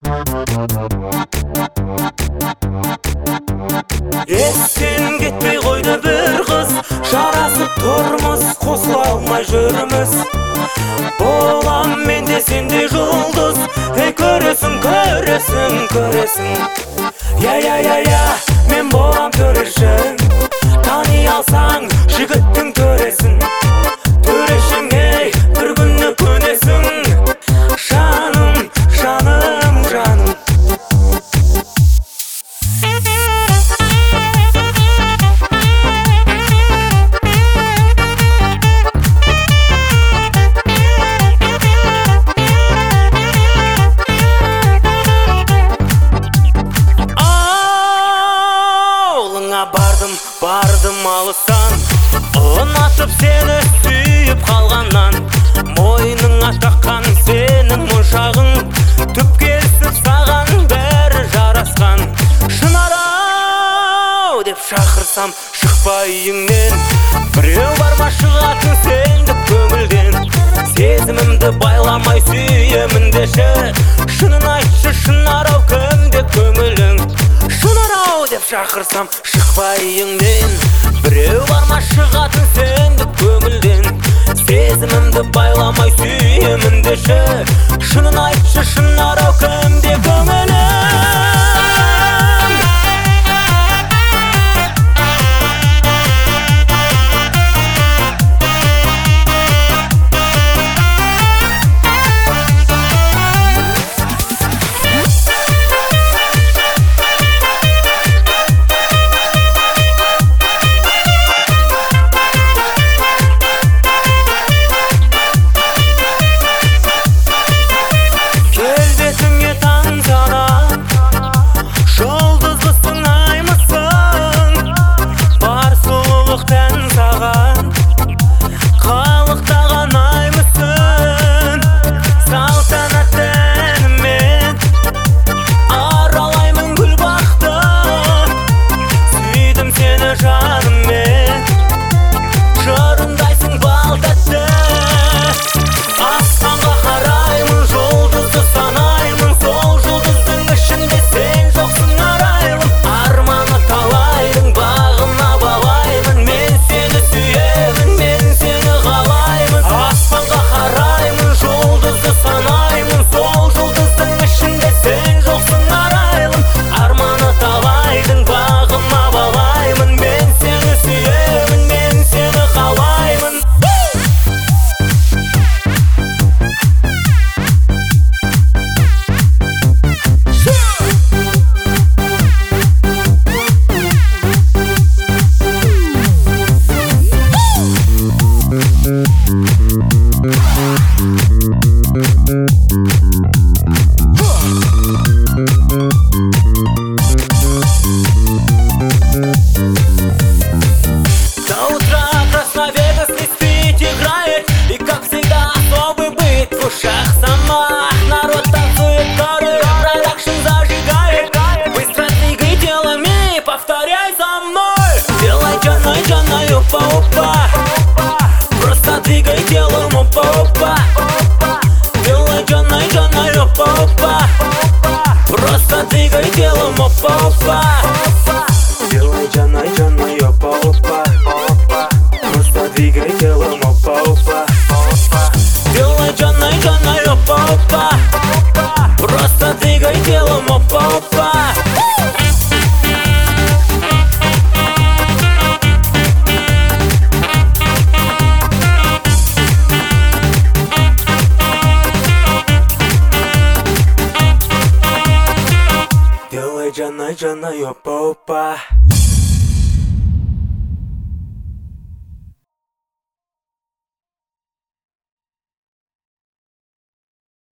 Естен кетпей қойды бір қыз, жарасып тұрмыз, қосыла алмай жүрміз. Болам мен де сенде жұлдыз, көресің, көресің, көресің. Я, мен болам төрешің, тани алсаң жігіттің төресін. Төрешің, ей, бір күні көнесің, жаным, жаным, жаным. Бардым алыстан, ұнатып сені сүйіп қалғаннан. Мойныңа таққан сенің мұншағың, түп келсіп саған бәрі жарасқан. Шынар-ау деп шақырсам шықпай үйіңнен, біреу бар ма шығатын сендік көңілден. Сезімімді байламай сүйемін деші, шынын айтшы Шынар-ау кімде көңілің. Шынар-ау деп шақырсам шықпай үйіңнен, біреу бар ма шығатын сендік көңілден. Сезімімді байламай сүйемін деші, шынын айтшы Шынар-ау кімде көңілің. Просто двигай телом, опа-опа. Делай джанай, опа-опа. Просто двигай телом, опа-опа. Делай джанай, опа-опа. Просто двигай телом, опа-опа. Делай джанай, опа-опа. Просто двигай телом, опа-опа. Делай джанай, опа-опа.